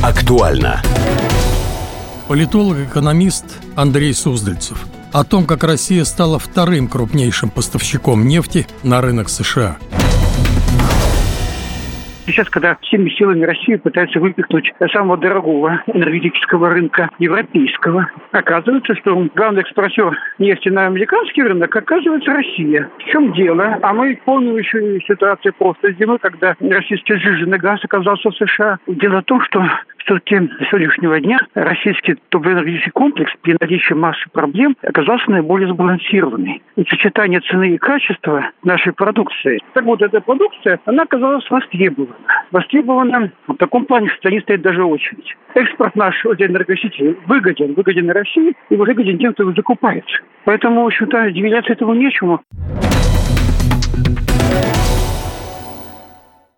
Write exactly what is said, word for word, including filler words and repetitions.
Актуально. Политолог-экономист Андрей Суздальцев о том, как Россия стала вторым крупнейшим поставщиком нефти на рынок США. Сейчас, когда всеми силами России пытаются выпихнуть самого дорогого энергетического рынка европейского, оказывается, что главный экспортер нефти на американский рынок оказывается Россия. В чем дело? А мы помним еще и ситуацию просто зимы, когда российский сжиженный газ оказался в США. Дело в том, что все-таки с сегодняшнего дня российский топливно-энергетический комплекс при наличии массы проблем оказался наиболее сбалансированный. И сочетание цены и качества нашей продукции. Так вот, эта продукция, она оказалась востребована. Востребована в таком плане, что не стоит даже очередь. Экспорт наш энергосети выгоден, выгоден России и выгоден тем, кто его закупает. Поэтому, в общем-то, удивляться этому нечему.